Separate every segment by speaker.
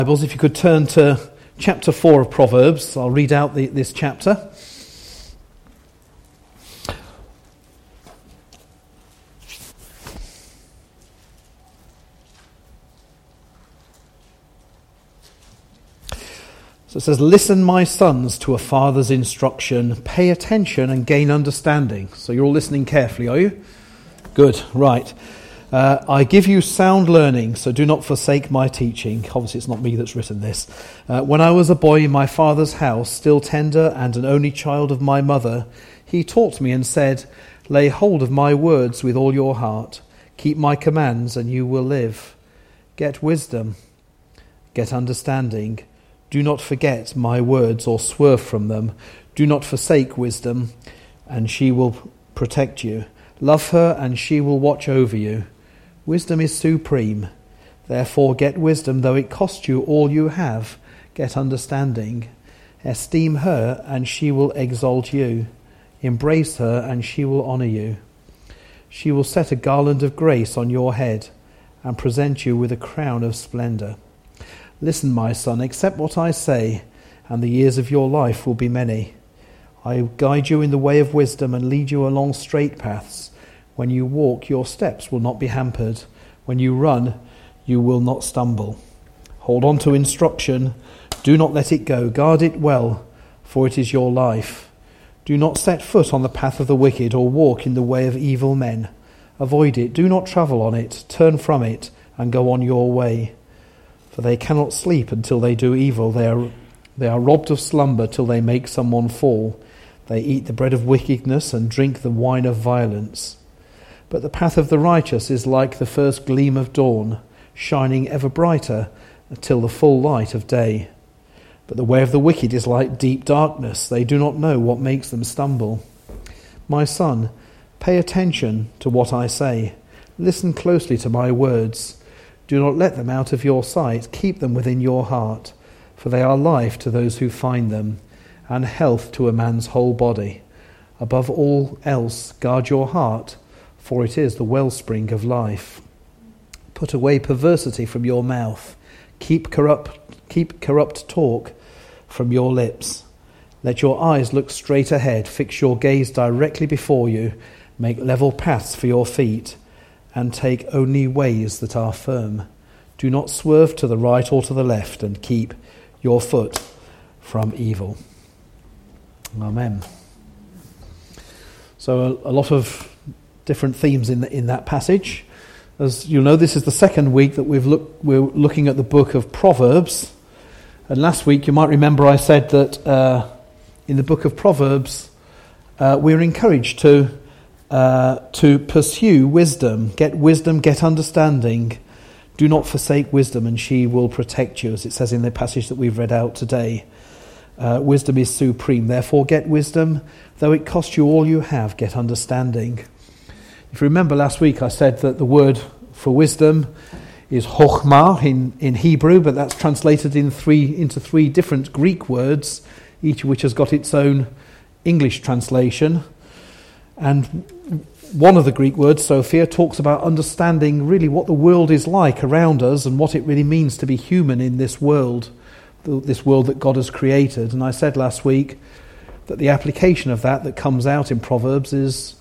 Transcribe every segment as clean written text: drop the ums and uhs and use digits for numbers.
Speaker 1: Bibles, if you could turn to chapter 4 of Proverbs. I'll read out this chapter. So it says, "Listen, my sons, to a father's instruction. Pay attention and gain understanding." So you're all listening carefully, are you? Good, right. "I give you sound learning, so do not forsake my teaching." Obviously, it's not me that's written this. "When I was a boy in my father's house, still tender and an only child of my mother, he taught me and said, 'Lay hold of my words with all your heart. Keep my commands and you will live. Get wisdom, get understanding. Do not forget my words or swerve from them. Do not forsake wisdom, and she will protect you. Love her, and she will watch over you. Wisdom is supreme. Therefore get wisdom, though it cost you all you have. Get understanding. Esteem her, and she will exalt you. Embrace her, and she will honour you. She will set a garland of grace on your head and present you with a crown of splendour. Listen, my son, accept what I say, and the years of your life will be many. I guide you in the way of wisdom and lead you along straight paths. When you walk, your steps will not be hampered. When you run, you will not stumble. Hold on to instruction. Do not let it go. Guard it well, for it is your life. Do not set foot on the path of the wicked or walk in the way of evil men. Avoid it. Do not travel on it. Turn from it and go on your way. For they cannot sleep until they do evil. They are robbed of slumber till they make someone fall. They eat the bread of wickedness and drink the wine of violence. But the path of the righteous is like the first gleam of dawn, shining ever brighter until the full light of day. But the way of the wicked is like deep darkness. They do not know what makes them stumble. My son, pay attention to what I say. Listen closely to my words. Do not let them out of your sight. Keep them within your heart, for they are life to those who find them, and health to a man's whole body. Above all else, guard your heart, for it is the wellspring of life. Put away perversity from your mouth. Keep corrupt talk from your lips. Let your eyes look straight ahead. Fix your gaze directly before you. Make level paths for your feet, and take only ways that are firm. Do not swerve to the right or to the left, and keep your foot from evil." Amen. So a lot of different themes in that passage. As you know, this is the second week that we're looking at the book of Proverbs. And last week, you might remember I said that in the book of Proverbs, we're encouraged to pursue wisdom, get understanding. Do not forsake wisdom, and she will protect you, as it says in the passage that we've read out today. Wisdom is supreme. Therefore get wisdom, though it cost you all you have. Get understanding. If you remember last week, I said that the word for wisdom is chokhmah in Hebrew, but that's translated into three different Greek words, each of which has got its own English translation. And one of the Greek words, Sophia, talks about understanding really what the world is like around us and what it really means to be human in this world that God has created. And I said last week that the application of that comes out in Proverbs is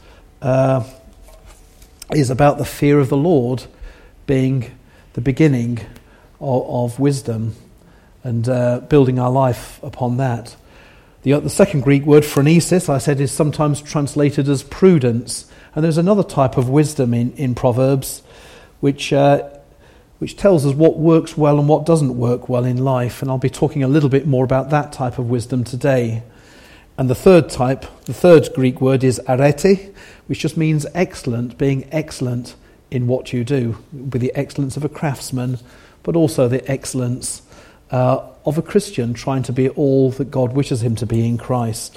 Speaker 1: about the fear of the Lord being the beginning of wisdom, and building our life upon that. The second Greek word, phronesis, I said, is sometimes translated as prudence. And there's another type of wisdom in Proverbs which tells us what works well and what doesn't work well in life. And I'll be talking a little bit more about that type of wisdom today. And the third Greek word is arete, which just means excellent, being excellent in what you do, with the excellence of a craftsman, but also the excellence of a Christian trying to be all that God wishes him to be in Christ.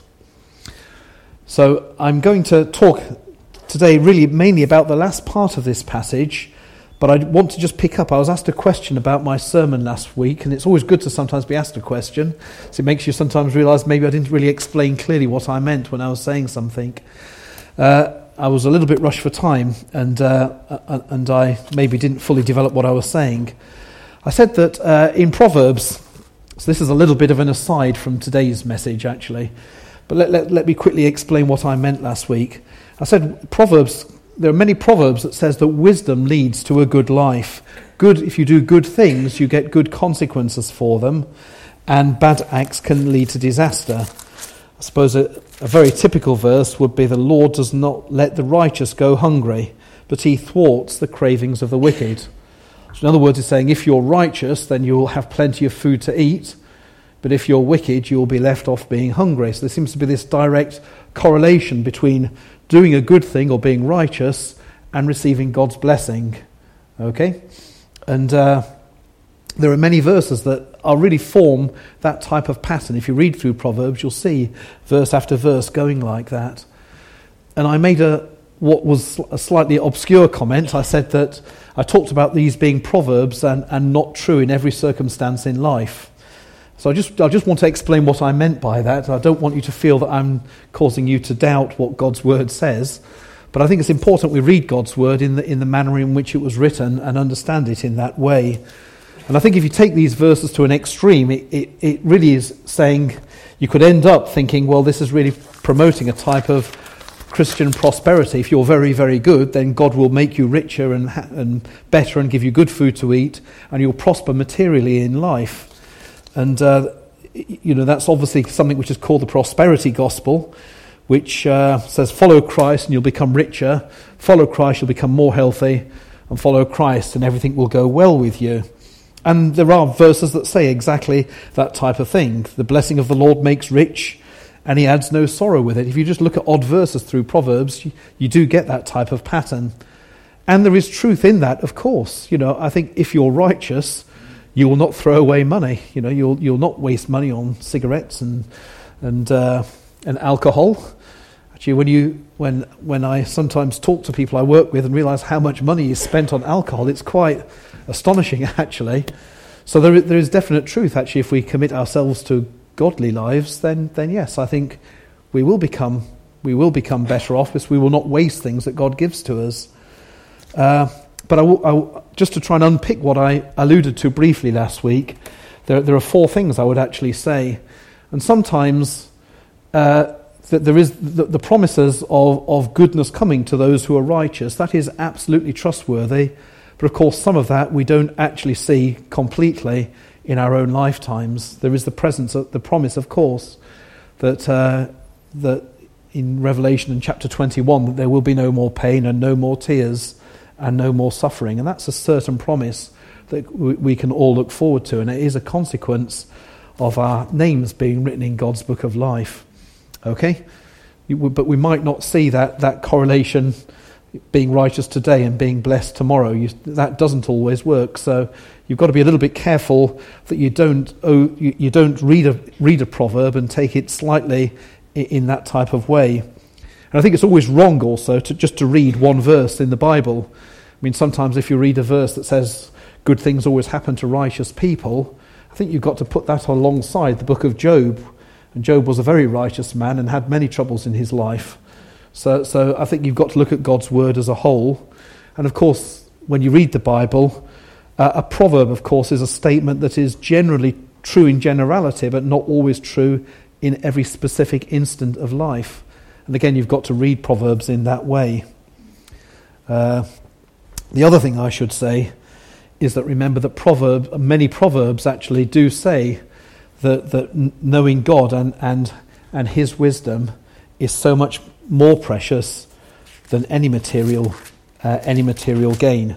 Speaker 1: So I'm going to talk today really mainly about the last part of this passage, but I want to just pick up. I was asked a question about my sermon last week, and it's always good to sometimes be asked a question, so it makes you sometimes realise maybe I didn't really explain clearly what I meant when I was saying something. I was a little bit rushed for time, and I maybe didn't fully develop what I was saying. I said that in Proverbs, so this is a little bit of an aside from today's message actually, but let me quickly explain what I meant last week. I said Proverbs, there are many Proverbs that says that wisdom leads to a good life. Good, if you do good things, you get good consequences for them, and bad acts can lead to disaster. I suppose a very typical verse would be, the Lord does not let the righteous go hungry, but he thwarts the cravings of the wicked. So in other words, it's saying if you're righteous, then you'll have plenty of food to eat, but if you're wicked, you'll be left off being hungry. So there seems to be this direct correlation between doing a good thing or being righteous and receiving God's blessing. Okay? And there are many verses that are really form that type of pattern. If you read through Proverbs, you'll see verse after verse going like that. And I made what was a slightly obscure comment. I said that I talked about these being proverbs and not true in every circumstance in life. So I just want to explain what I meant by that. I don't want you to feel that I'm causing you to doubt what God's word says. But I think it's important we read God's word in the manner in which it was written and understand it in that way. And I think if you take these verses to an extreme, it really is saying, you could end up thinking, well, this is really promoting a type of Christian prosperity. If you're very, very good, then God will make you richer and better and give you good food to eat, and you'll prosper materially in life. And, that's obviously something which is called the prosperity gospel, which says follow Christ and you'll become richer, follow Christ, you'll become more healthy, and follow Christ and everything will go well with you. And there are verses that say exactly that type of thing. The blessing of the Lord makes rich, and he adds no sorrow with it. If you just look at odd verses through Proverbs, you do get that type of pattern. And there is truth in that, of course. I think if you're righteous, you will not throw away money. You'll not waste money on cigarettes and alcohol. Actually, when I sometimes talk to people I work with and realise how much money is spent on alcohol, it's quite astonishing, actually. So there is definite truth, actually. If we commit ourselves to godly lives, then yes, I think we will become better off, because we will not waste things that God gives to us. But I just to try and unpick what I alluded to briefly last week, there are four things I would actually say. And sometimes that there is the promises of goodness coming to those who are righteous. That is absolutely trustworthy. But of course, some of that we don't actually see completely in our own lifetimes. There is the promise, of course, that in Revelation in chapter 21, that there will be no more pain and no more tears and no more suffering. And that's a certain promise that we can all look forward to. And it is a consequence of our names being written in God's book of life. Okay? But we might not see that correlation, being righteous today and being blessed tomorrow. That doesn't always work. So you've got to be a little bit careful that you don't read a proverb and take it slightly in that type of way. And I think it's always wrong also to read one verse in the Bible. I mean, sometimes if you read a verse that says good things always happen to righteous people, I think you've got to put that alongside the book of Job. And Job was a very righteous man and had many troubles in his life. So I think you've got to look at God's word as a whole. And of course, when you read the Bible, a proverb, of course, is a statement that is generally true in generality, but not always true in every specific instant of life. And again, you've got to read Proverbs in that way. The other thing I should say is that remember that many Proverbs actually do say that knowing God and his wisdom is so much more precious than any material gain.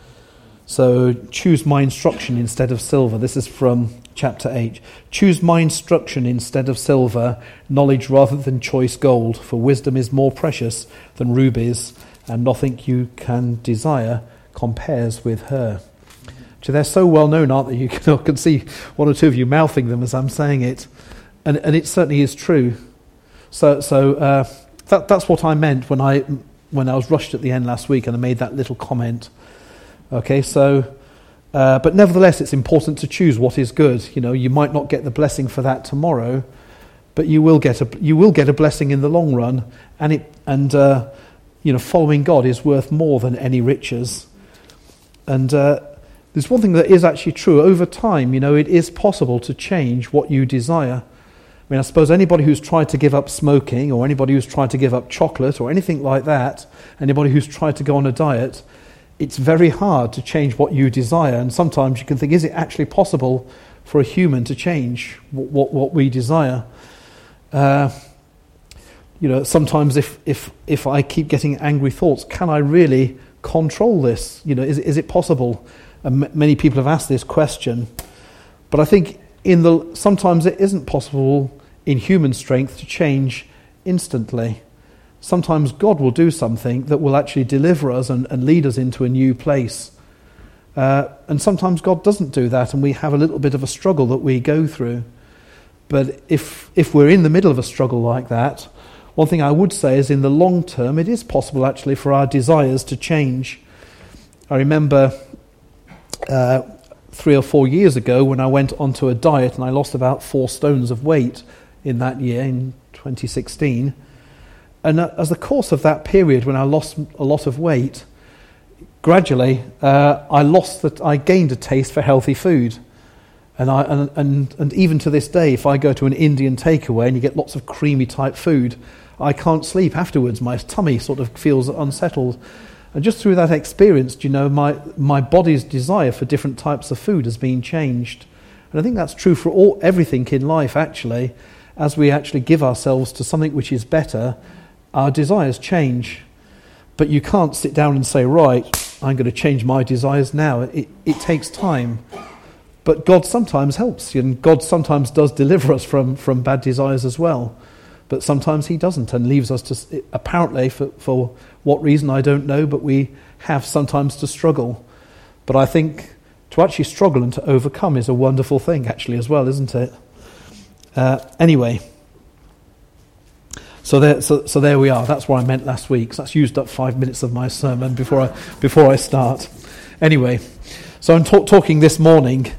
Speaker 1: So choose my instruction instead of silver. This is from chapter 8. Choose my instruction instead of silver, knowledge rather than choice gold, for wisdom is more precious than rubies, and nothing you can desire compares with her. So they're so well known, aren't they? You can see one or two of you mouthing them as I'm saying it, and it certainly is true. So that's what I meant when I was rushed at the end last week and I made that little comment. Okay, so but nevertheless, it's important to choose what is good. You might not get the blessing for that tomorrow, but you will get a blessing in the long run, and following God is worth more than any riches. And there's one thing that is actually true. Over time, it is possible to change what you desire. I mean, I suppose anybody who's tried to give up smoking, or anybody who's tried to give up chocolate, or anything like that, anybody who's tried to go on a diet, it's very hard to change what you desire. And sometimes you can think, is it actually possible for a human to change what we desire? Sometimes if I keep getting angry thoughts, can I really control this? Is it possible? And many people have asked this question, but I think sometimes it isn't possible in human strength to change instantly. Sometimes God will do something that will actually deliver us and lead us into a new place. And sometimes God doesn't do that, and we have a little bit of a struggle that we go through. But if we're in the middle of a struggle like that, one thing I would say is in the long term, it is possible actually for our desires to change. I remember 3 or 4 years ago when I went onto a diet and I lost about 4 stones of weight in that year, in 2016. And as the course of that period when I lost a lot of weight, gradually I gained a taste for healthy food. And even to this day, if I go to an Indian takeaway and you get lots of creamy type food, I can't sleep afterwards. My tummy sort of feels unsettled. And just through that experience, my body's desire for different types of food has been changed. And I think that's true for everything in life, actually. As we actually give ourselves to something which is better, our desires change. But you can't sit down and say, right, I'm going to change my desires now. It takes time. But God sometimes helps you, and God sometimes does deliver us from bad desires as well. But sometimes he doesn't and leaves us to, apparently, for what reason I don't know, but we have sometimes to struggle. But I think to actually struggle and to overcome is a wonderful thing, actually, as well, isn't it? Anyway, so there we are. That's what I meant last week. So that's used up 5 minutes of my sermon before I start. Anyway, so I'm talking this morning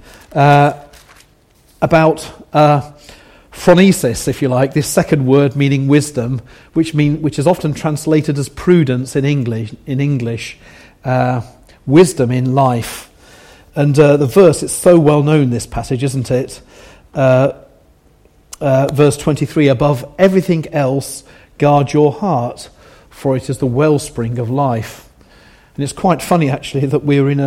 Speaker 1: about phronesis, if you like, this second word meaning wisdom, which is often translated as prudence in English, wisdom in life. And the verse, it's so well known, this passage, isn't it? Verse 23, above everything else, guard your heart, for it is the wellspring of life. And it's quite funny, actually, that we were in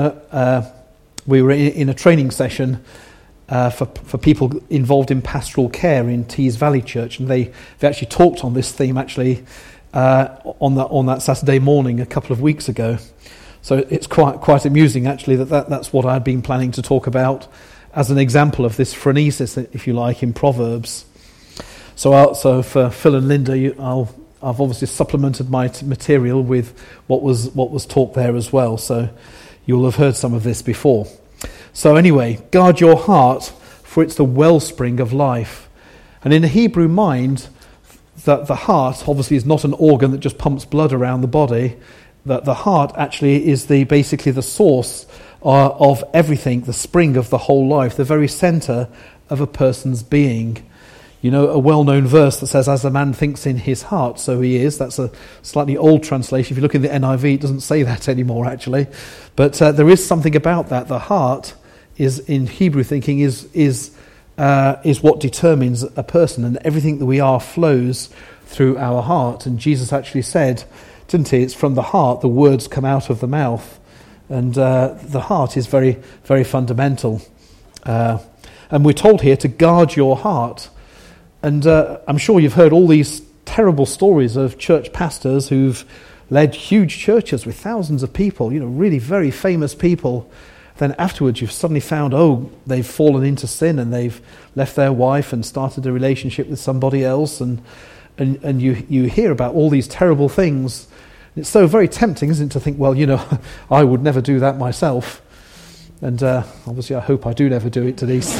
Speaker 1: a training session for people involved in pastoral care in Tees Valley Church, and they actually talked on this theme actually on that Saturday morning a couple of weeks ago. So it's quite amusing actually that's what I'd been planning to talk about as an example of this phronesis, if you like, in Proverbs. So for Phil and Linda, I've obviously supplemented my material with what was taught there as well. So you'll have heard some of this before. So anyway, guard your heart, for it's the wellspring of life. And in the Hebrew mind, that the heart obviously is not an organ that just pumps blood around the body. That the heart actually is basically the source of everything, the spring of the whole life, the very centre of a person's being. A well-known verse that says, as a man thinks in his heart, so he is. That's a slightly old translation. If you look in the NIV, it doesn't say that anymore, actually. But there is something about that. The heart is, in Hebrew thinking, is what determines a person, and everything that we are flows through our heart. And Jesus actually said, didn't he, it's from the heart the words come out of the mouth. And the heart is very, very fundamental. And we're told here to guard your heart. And I'm sure you've heard all these terrible stories of church pastors who've led huge churches with thousands of people, really very famous people. Then afterwards you've suddenly found, they've fallen into sin and they've left their wife and started a relationship with somebody else. And you hear about all these terrible things. It's so very tempting, isn't it, to think, I would never do that myself. And obviously I hope I do never do it, Denise.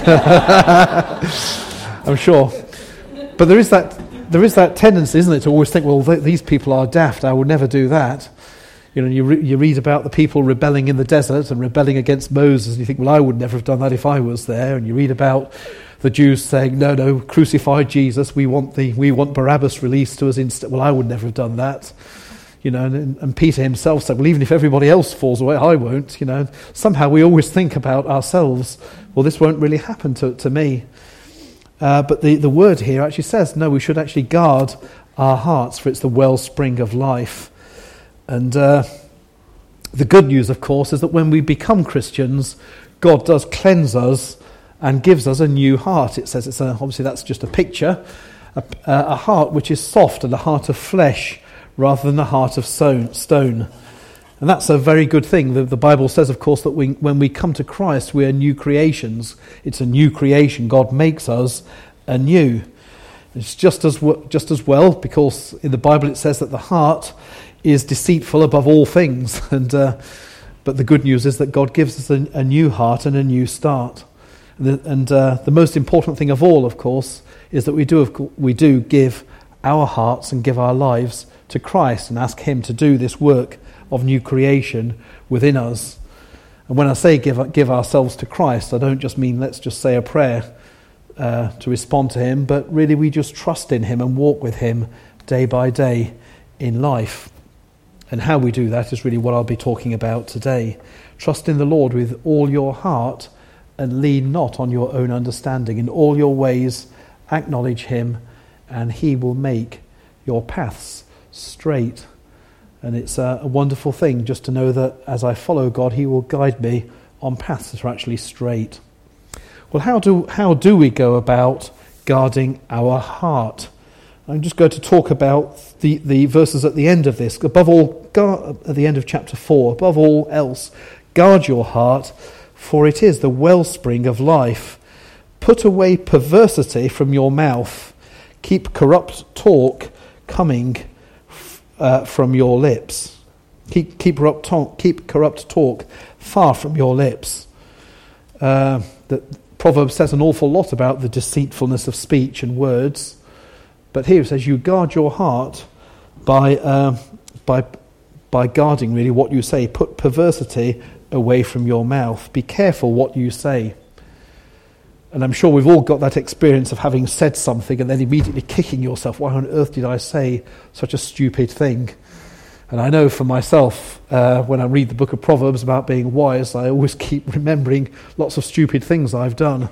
Speaker 1: I'm sure. But there is that tendency, isn't it, to always think, these people are daft, I would never do that. You read about the people rebelling in the desert and rebelling against Moses, and you think, I would never have done that if I was there. And you read about the Jews saying, no, crucify Jesus, we want Barabbas released to us instead. I would never have done that. and Peter himself said, well, even if everybody else falls away, I won't, Somehow we always think about ourselves, well, this won't really happen to me. But the word here actually says, no, we should actually guard our hearts, for it's the wellspring of life. And the good news, of course, is that when we become Christians, God does cleanse us and gives us a new heart. It says, obviously that's just a picture, a heart which is soft and a heart of flesh rather than a heart of stone. And that's a very good thing. The Bible says, of course, that when we come to Christ, we are new creations. It's a new creation. God makes us anew. It's just as well, because in the Bible it says that the heart is deceitful above all things. But the good news is that God gives us a new heart and a new start. The most important thing of all, of course, is that we do give our hearts and give our lives to Christ and ask him to do this work of new creation within us. And when I say give ourselves to Christ, I don't just mean let's just say a prayer to respond to him, but really we just trust in him and walk with him day by day in life. And how we do that is really what I'll be talking about today. Trust in the Lord with all your heart and lean not on your own understanding. In all your ways acknowledge him, and he will make your paths straight. And it's a wonderful thing just to know that as I follow God, he will guide me on paths that are actually straight. Well, how do we go about guarding our heart? I'm just going to talk about the verses at the end of this. Above all, at the end of chapter 4, above all else, guard your heart, for it is the wellspring of life. Put away perversity from your mouth. Keep corrupt talk coming from your lips. Keep corrupt talk far from your lips. The Proverbs says an awful lot about the deceitfulness of speech and words, but here it says you guard your heart by guarding really what you say. Put perversity away from your mouth. Be careful what you say. And I'm sure we've all got that experience of having said something and then immediately kicking yourself. Why on earth did I say such a stupid thing? And I know for myself, when I read the book of Proverbs about being wise, I always keep remembering lots of stupid things I've done.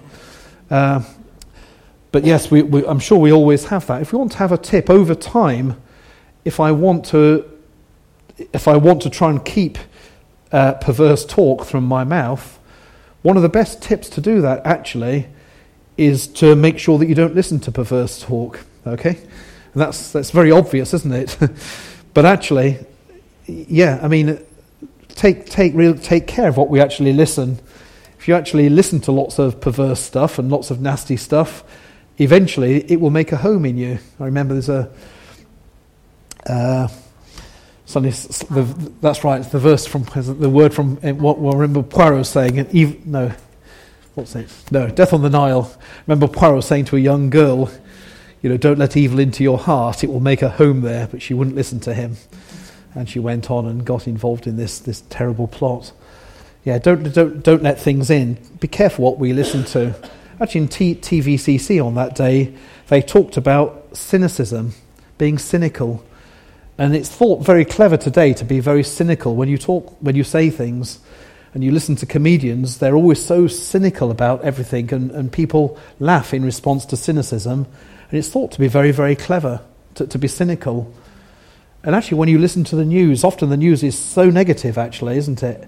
Speaker 1: But yes, I'm sure we always have that. If we want to have a tip over time, if I want to try and keep perverse talk from my mouth, one of the best tips to do that actually is to make sure that you don't listen to perverse talk. Okay, and that's very obvious, isn't it? But actually, yeah, I mean, take care of what we actually listen. If you actually listen to lots of perverse stuff and lots of nasty stuff, eventually it will make a home in you. I remember there's that's right. It's the verse from the word from what I remember Poirot saying. Death on the Nile. Remember Poirot saying to a young girl, don't let evil into your heart. It will make a home there. But she wouldn't listen to him, and she went on and got involved in this terrible plot. Yeah, don't let things in. Be careful what we listen to. Actually, in TVCC on that day, they talked about cynicism, being cynical. And it's thought very clever today to be very cynical. When you say things and you listen to comedians, they're always so cynical about everything, and people laugh in response to cynicism. And it's thought to be very, very clever to be cynical. And actually, when you listen to the news, often the news is so negative, actually, isn't it?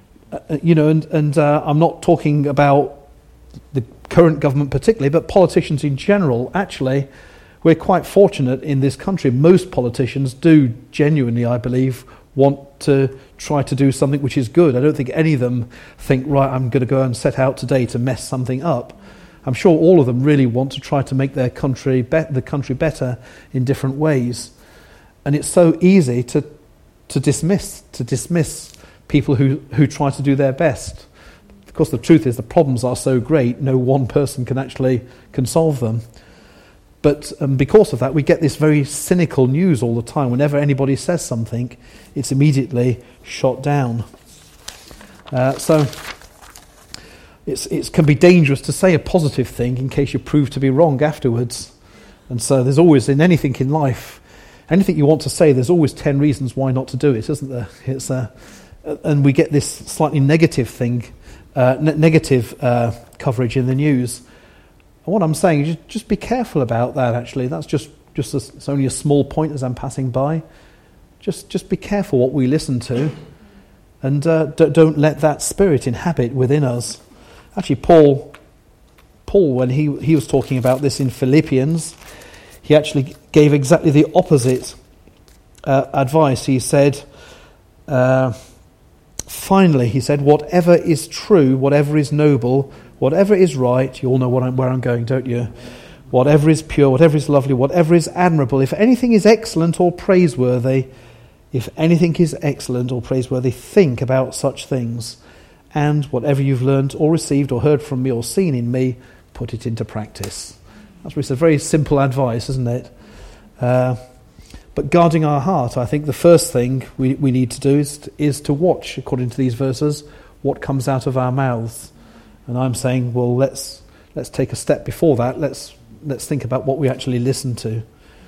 Speaker 1: I'm not talking about the current government particularly, but politicians in general. Actually, we're quite fortunate in this country. Most politicians do genuinely, I believe, want to try to do something which is good. I don't think any of them think, right, I'm going to go and set out today to mess something up. I'm sure all of them really want to try to make their country the country better in different ways. And it's so easy to dismiss people who try to do their best. Of course, the truth is the problems are so great, no one person can solve them. But because of that, we get this very cynical news all the time. Whenever anybody says something, it's immediately shot down. So it can be dangerous to say a positive thing in case you prove to be wrong afterwards. And so there's always, in anything in life, anything you want to say, there's always 10 reasons why not to do it, isn't there? And we get this slightly negative thing, negative coverage in the news. And what I'm saying is just be careful about that, actually. That's it's only a small point as I'm passing by. Just be careful what we listen to, and don't let that spirit inhabit within us. Actually, Paul, when he was talking about this in Philippians, he actually gave exactly the opposite advice. He said, finally, he said, whatever is true, whatever is noble, whatever is right, you all know where I'm going, don't you? Whatever is pure, whatever is lovely, whatever is admirable, if anything is excellent or praiseworthy, think about such things. And whatever you've learned or received or heard from me or seen in me, put it into practice. That's a very simple advice, isn't it? But guarding our heart, I think the first thing we need to do is to watch, according to these verses, what comes out of our mouths. And I'm saying, well, let's take a step before that. Let's think about what we actually listen to.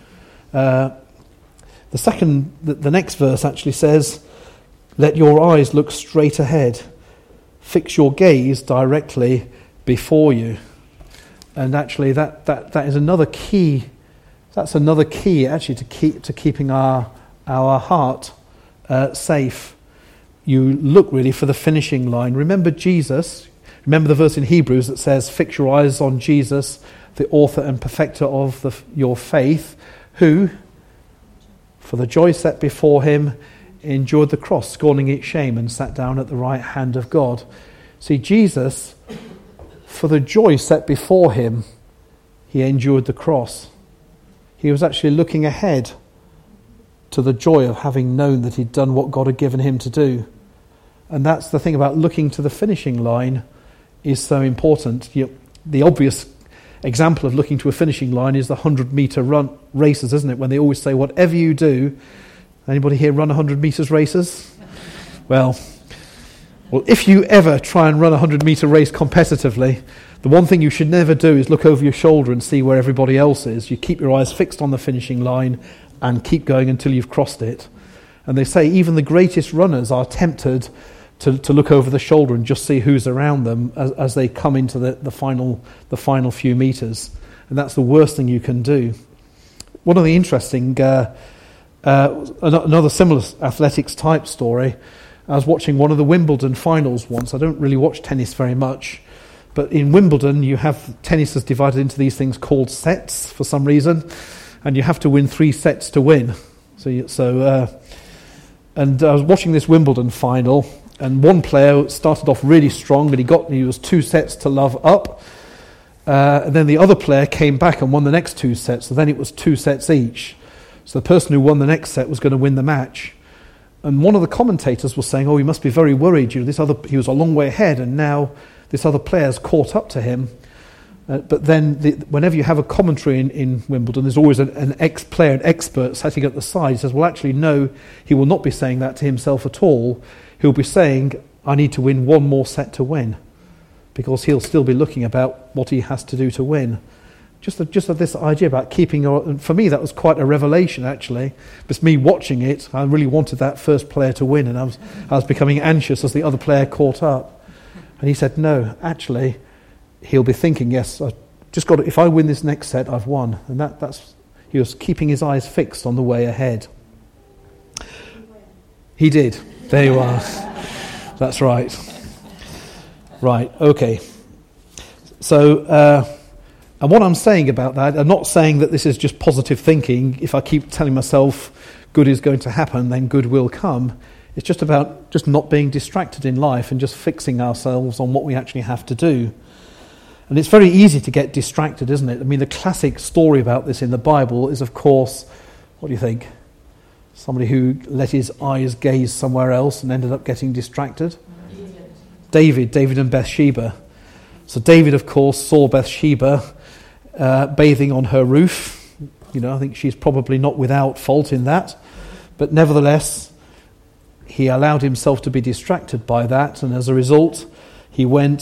Speaker 1: The next verse actually says, let your eyes look straight ahead. Fix your gaze directly before you. And actually that is another key. That's another key actually to keeping our heart safe. You look really for the finishing line. Remember Jesus. Remember the verse in Hebrews that says, fix your eyes on Jesus, the author and perfecter of your faith, who, for the joy set before him, endured the cross, scorning its shame, and sat down at the right hand of God. See, Jesus, for the joy set before him, he endured the cross. He was actually looking ahead to the joy of having known that he'd done what God had given him to do. And that's the thing about looking to the finishing line is so important. The obvious example of looking to a finishing line is the 100-metre run races, isn't it? When they always say, whatever you do, anybody here run 100 metres races? Well, if you ever try and run a 100-metre race competitively, the one thing you should never do is look over your shoulder and see where everybody else is. You keep your eyes fixed on the finishing line and keep going until you've crossed it. And they say even the greatest runners are tempted to look over the shoulder and just see who's around them as they come into the final few metres. And that's the worst thing you can do. One of the interesting, another similar athletics type story, I was watching one of the Wimbledon finals once. I don't really watch tennis very much, but in Wimbledon you have tennis is divided into these things called sets for some reason, and you have to win 3 sets to win. And I was watching this Wimbledon final, and one player started off really strong, and he was 2 sets to love up. And then the other player came back and won the next 2 sets, so then it was 2 sets each. So the person who won the next set was going to win the match. And one of the commentators was saying, he must be very worried. He was a long way ahead, and now this other player's caught up to him. But then whenever you have a commentary in Wimbledon, there's always an ex-player, an expert sitting at the side. He says, well, actually, no, he will not be saying that to himself at all. He'll be saying, I need to win 1 more set to win, because he'll still be looking about what he has to do to win. Just this idea about keeping, for me that was quite a revelation actually. But me watching it, I really wanted that first player to win, and I was becoming anxious as the other player caught up. And he said, no, actually, he'll be thinking, yes, I just got to, if I win this next set, I've won. And that's he was keeping his eyes fixed on the way ahead. He did. There you are. That's right. Right, okay. So, and what I'm saying about that, I'm not saying that this is just positive thinking. If I keep telling myself good is going to happen, then good will come. It's just about just not being distracted in life and just fixing ourselves on what we actually have to do. And it's very easy to get distracted, isn't it? I mean, the classic story about this in the Bible is, of course, what do you think? Somebody who let his eyes gaze somewhere else and ended up getting distracted? David and Bathsheba. So David, of course, saw Bathsheba bathing on her roof. I think she's probably not without fault in that. But nevertheless, he allowed himself to be distracted by that, and as a result, he went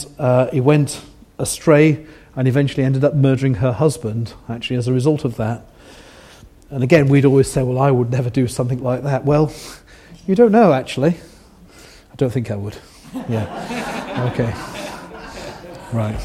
Speaker 1: astray and eventually ended up murdering her husband, actually, as a result of that. And again, we'd always say, well, I would never do something like that. Well, you don't know, actually. I don't think I would. Yeah. Okay. Right.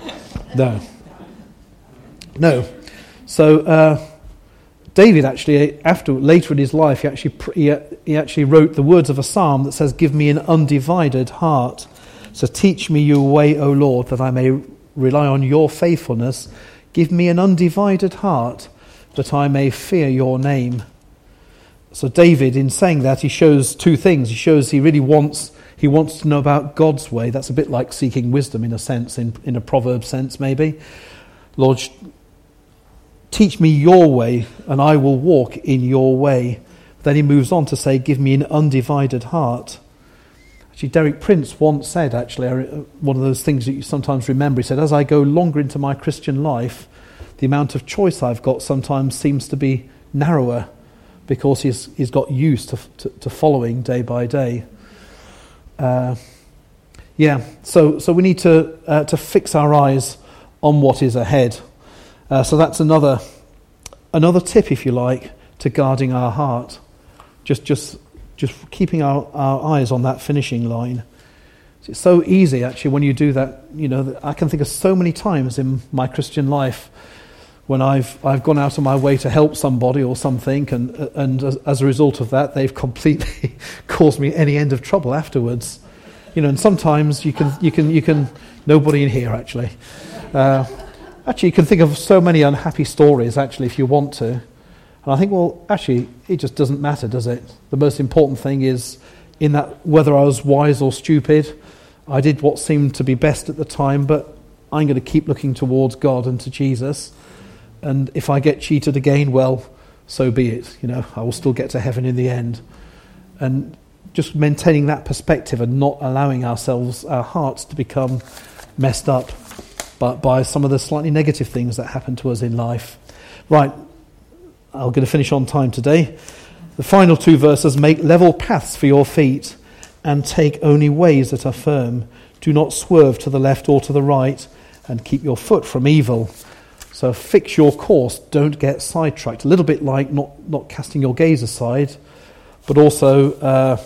Speaker 1: No. So David actually, later in his life, he actually wrote the words of a psalm that says, "Give me an undivided heart. So teach me your way, O Lord, that I may rely on your faithfulness. Give me an undivided heart, that I may fear your name." So David, in saying that, he shows two things. He shows he really wants to know about God's way. That's a bit like seeking wisdom in a sense, in a proverb sense maybe. Lord, teach me your way, and I will walk in your way. Then he moves on to say, give me an undivided heart. Actually, Derek Prince once said, one of those things that you sometimes remember, he said, as I go longer into my Christian life, the amount of choice I've got sometimes seems to be narrower, because he's got used to following day by day. So we need to fix our eyes on what is ahead. So that's another tip, if you like, to guarding our heart. Just keeping our eyes on that finishing line. It's so easy, actually, when you do that. You know, I can think of so many times in my Christian life when I've gone out of my way to help somebody or something, and as a result of that, they've completely caused me any end of trouble afterwards. You know, and sometimes you can nobody in here actually. Actually, you can think of so many unhappy stories actually if you want to. And I think, well, actually, it just doesn't matter, does it? The most important thing is, in that, whether I was wise or stupid, I did what seemed to be best at the time, but I'm going to keep looking towards God and to Jesus. And if I get cheated again, well, so be it. You know, I will still get to heaven in the end. And just maintaining that perspective and not allowing our hearts to become messed up by some of the slightly negative things that happen to us in life. Right, I'm going to finish on time today. The final two verses: make level paths for your feet and take only ways that are firm. Do not swerve to the left or to the right, and keep your foot from evil. So fix your course, don't get sidetracked. A little bit like not casting your gaze aside, but also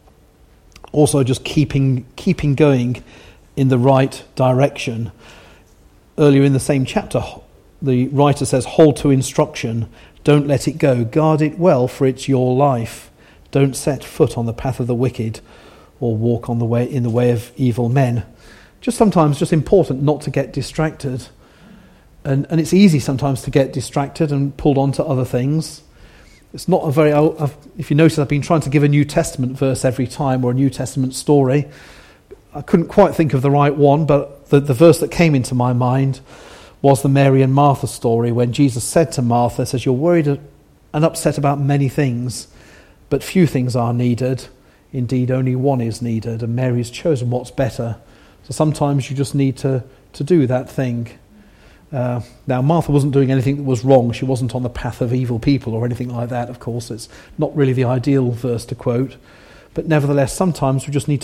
Speaker 1: just keeping going in the right direction. Earlier in the same chapter, the writer says, hold to instruction, don't let it go, guard it well, for it's your life. Don't set foot on the path of the wicked, or walk in the way of evil men. Sometimes important not to get distracted. And it's easy sometimes to get distracted and pulled on to other things. It's not if you notice, I've been trying to give a New Testament verse every time, or a New Testament story. I couldn't quite think of the right one, but the verse that came into my mind was the Mary and Martha story, when Jesus said to Martha, says, you're worried and upset about many things, but few things are needed. Indeed, only one is needed, and Mary's chosen what's better. So sometimes you just need to do that thing. Now, Martha wasn't doing anything that was wrong. She wasn't on the path of evil people or anything like that, of course. It's not really the ideal verse to quote. But nevertheless, sometimes we just need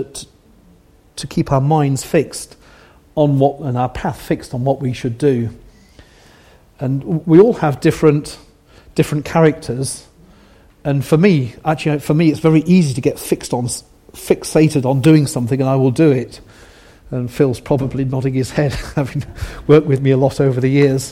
Speaker 1: to keep our minds fixed on and our path fixed on what we should do. And we all have different characters. And for me, it's very easy to get fixated on doing something, and I will do it. And Phil's probably nodding his head, having worked with me a lot over the years.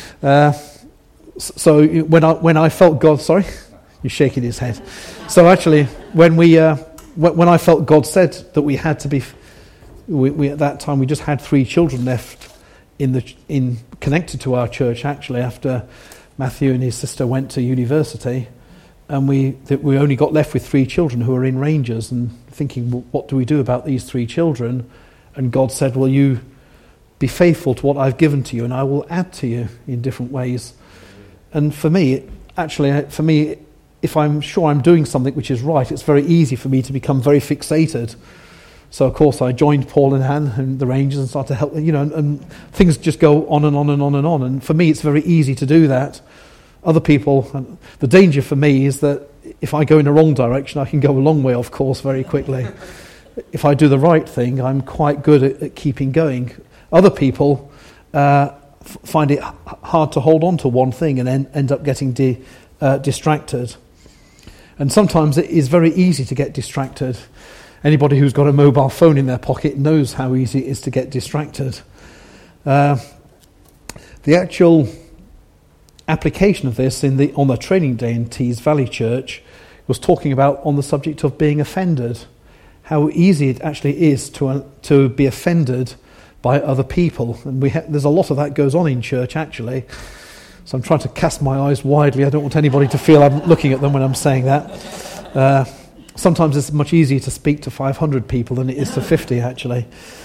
Speaker 1: So when I felt God, sorry, you're shaking his head. So actually, when I felt God said that we had to be, we at that time we just had 3 children left in connected to our church. Actually, after Matthew and his sister went to university, and we only got left with 3 children who were in Rangers, and thinking, well, what do we do about these 3 children? And God said, well, you be faithful to what I've given to you, and I will add to you in different ways. And for me, if I'm sure I'm doing something which is right, it's very easy for me to become very fixated. So, of course, I joined Paul and Anne and the Rangers and started to help, and things just go on and on and on and on. And for me, it's very easy to do that. Other people, the danger for me is that if I go in the wrong direction, I can go a long way off course very quickly. If I do the right thing, I'm quite good at keeping going. Other people, find it hard to hold on to one thing and end up getting distracted. And sometimes it is very easy to get distracted. Anybody who's got a mobile phone in their pocket knows how easy it is to get distracted. The actual application of this on the training day in Tees Valley Church was talking about on the subject of being offended. How easy it actually is to be offended by other people. And there's a lot of that goes on in church, actually. So I'm trying to cast my eyes widely. I don't want anybody to feel I'm looking at them when I'm saying that. Sometimes it's much easier to speak to 500 people than it is to 50, actually.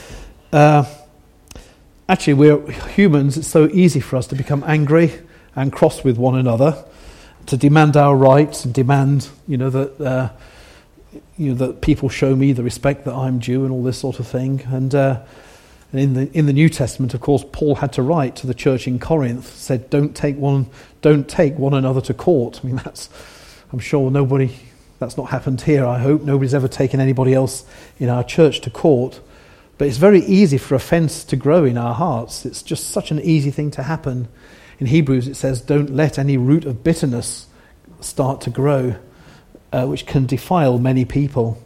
Speaker 1: Actually, we're humans. It's so easy for us to become angry and cross with one another, to demand our rights and demand, that people show me the respect that I'm due and all this sort of thing. And in the New Testament, of course, Paul had to write to the church in Corinth, said, "Don't take one another to court." I mean, I'm sure that's not happened here. I hope nobody's ever taken anybody else in our church to court. But it's very easy for offence to grow in our hearts. It's just such an easy thing to happen. In Hebrews, it says, "Don't let any root of bitterness start to grow, which can defile many people."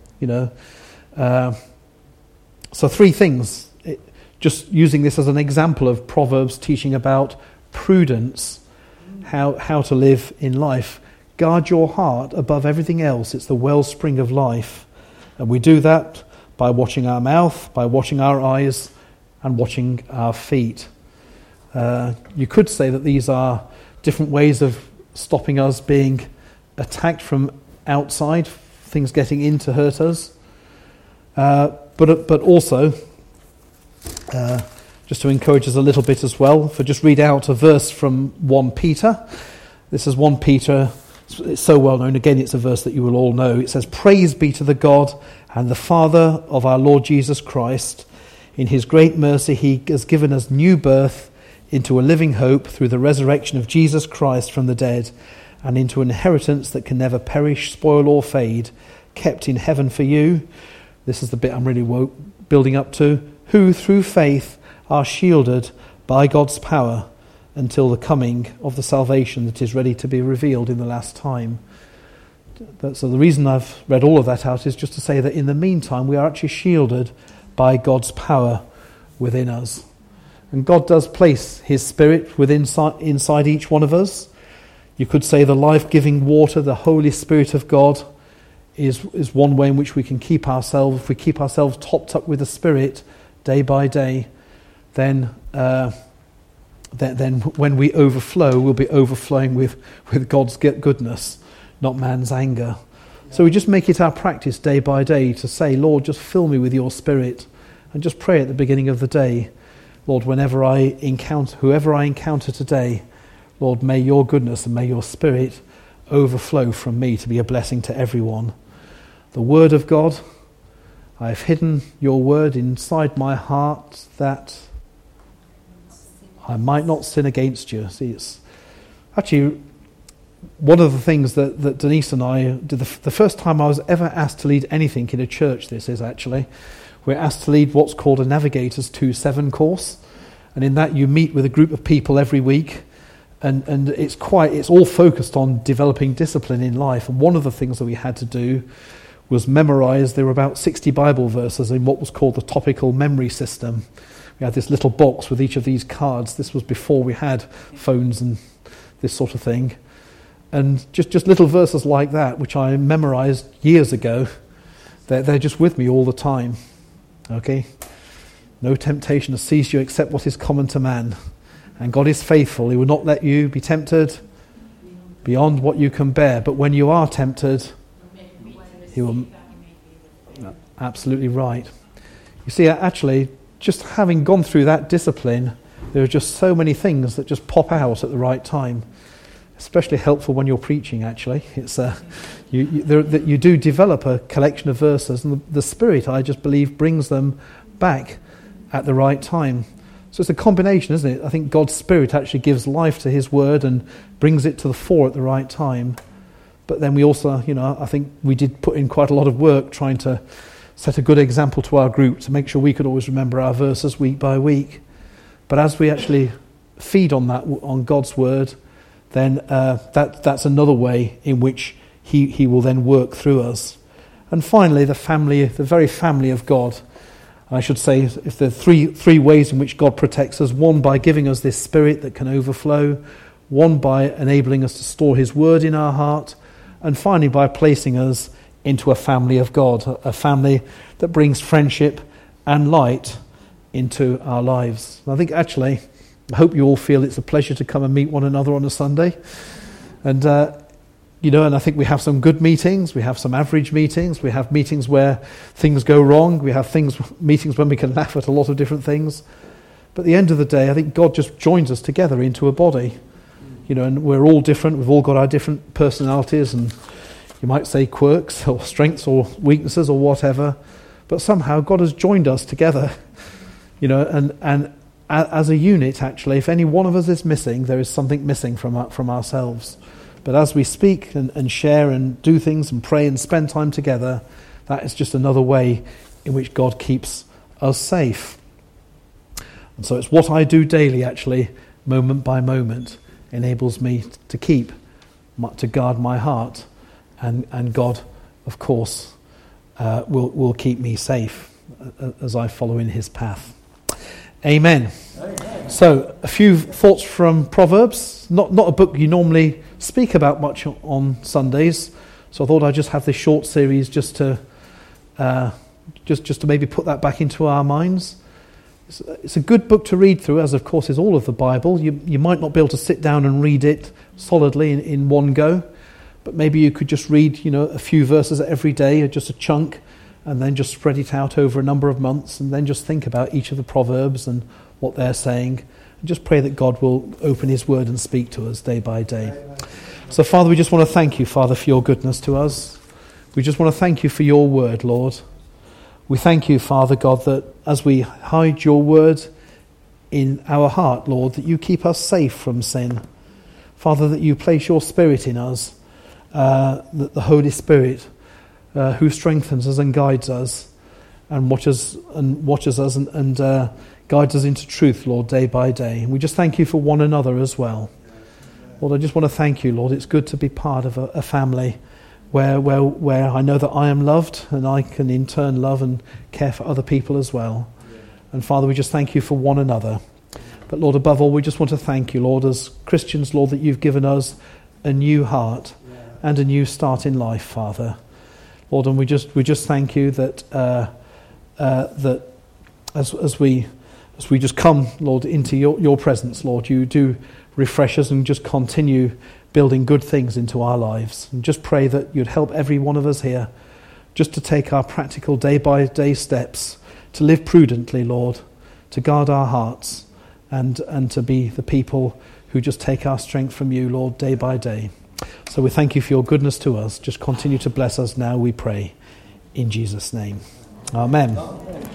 Speaker 1: So 3 things. Just using this as an example of Proverbs teaching about prudence, how to live in life. Guard your heart above everything else. It's the wellspring of life. And we do that by watching our mouth, by watching our eyes, and watching our feet. You could say that these are different ways of stopping us being attacked from outside, things getting in to hurt us. But also, just to encourage us a little bit as well, if I just read out a verse from 1 Peter. This is 1 Peter. It's so well known. Again, it's a verse that you will all know. It says, "Praise be to the God and the Father of our Lord Jesus Christ. In his great mercy he has given us new birth into a living hope through the resurrection of Jesus Christ from the dead, and into an inheritance that can never perish, spoil or fade, kept in heaven for you." This is the bit I'm really building up to. "Who through faith are shielded by God's power until the coming of the salvation that is ready to be revealed in the last time." So the reason I've read all of that out is just to say that in the meantime we are actually shielded by God's power within us. And God does place his Spirit inside each one of us. You could say the life-giving water, the Holy Spirit of God, is one way in which we can keep ourselves, if we keep ourselves topped up with the Spirit day by day, then when we overflow, we'll be overflowing with God's goodness, not man's anger. So we just make it our practice day by day to say, "Lord, just fill me with your Spirit," and just pray at the beginning of the day, "Lord, whoever I encounter today, Lord, may your goodness and may your Spirit overflow from me to be a blessing to everyone." The Word of God, "I have hidden your word inside my heart that I might not sin against you." See, it's actually one of the things that Denise and I did the first time I was ever asked to lead anything in a church. This is actually, we're asked to lead what's called a Navigators 2-7 course, and in that you meet with a group of people every week, and it's all focused on developing discipline in life. And one of the things that we had to do was memorize. There were about 60 Bible verses in what was called the topical memory system. We had this little box with each of these cards. This was before we had phones and this sort of thing. And just little verses like that, which I memorized years ago, they're just with me all the time. Okay? "No temptation has seized you except what is common to man. And God is faithful. He will not let you be tempted beyond what you can bear. But when you are tempted, he will..." Absolutely right. You see, actually, just having gone through that discipline, there are just so many things that just pop out at the right time. Especially helpful when you're preaching, actually. It's you do develop a collection of verses, and the Spirit, I just believe, brings them back at the right time. So it's a combination, isn't it? I think God's Spirit actually gives life to his word and brings it to the fore at the right time. But then we also, I think we did put in quite a lot of work trying to set a good example to our group to make sure we could always remember our verses week by week. But as we actually feed on that, on God's word, then that's another way in which he will then work through us. And finally, the very family of God. I should say, if there are three ways in which God protects us: one by giving us this Spirit that can overflow, one by enabling us to store his word in our heart, and finally by placing us into a family of God, a family that brings friendship and light into our lives. I think actually, I hope you all feel it's a pleasure to come and meet one another on a Sunday. And and I think we have some good meetings, we have some average meetings, we have meetings where things go wrong, we have meetings when we can laugh at a lot of different things. But at the end of the day, I think God just joins us together into a body. And we're all different, we've all got our different personalities and you might say quirks or strengths or weaknesses or whatever. But somehow God has joined us together, and as a unit, actually, if any one of us is missing, there is something missing from ourselves. But as we speak and share and do things and pray and spend time together, that is just another way in which God keeps us safe. And so it's what I do daily, actually, moment by moment, enables me to guard my heart. And God, of course, will keep me safe as I follow in his path. Amen. Amen. So, a few thoughts from Proverbs. Not a book you normally speak about much on Sundays, so I thought I'd just have this short series just to maybe put that back into our minds. It's a good book to read through, as of course is all of the Bible. You might not be able to sit down and read it solidly in one go, but maybe you could just read a few verses every day, or just a chunk, and then just spread it out over a number of months, and then just think about each of the Proverbs and what they're saying, and just pray that God will open his word and speak to us day by day. So, Father, we just want to thank you, Father, for your goodness to us. We just want to thank you for your word, Lord. We thank you, Father God, that as we hide your word in our heart, Lord, that you keep us safe from sin. Father, that you place your Spirit in us, that the Holy Spirit, who strengthens us and guides us and watches us and guides us into truth, Lord, day by day. And we just thank you for one another as well. Lord, I just want to thank you, Lord. It's good to be part of a family where I know that I am loved and I can in turn love and care for other people as well. And Father, we just thank you for one another. But Lord, above all, we just want to thank you, Lord, as Christians, Lord, that you've given us a new heart and a new start in life, Father. Lord, and we just thank you that that as we just come, Lord, into your presence, Lord, you do refresh us and just continue building good things into our lives. And just pray that you'd help every one of us here just to take our practical day-by-day steps, to live prudently, Lord, to guard our hearts, and to be the people who just take our strength from you, Lord, day by day. So we thank you for your goodness to us. Just continue to bless us now, we pray. In Jesus' name. Amen.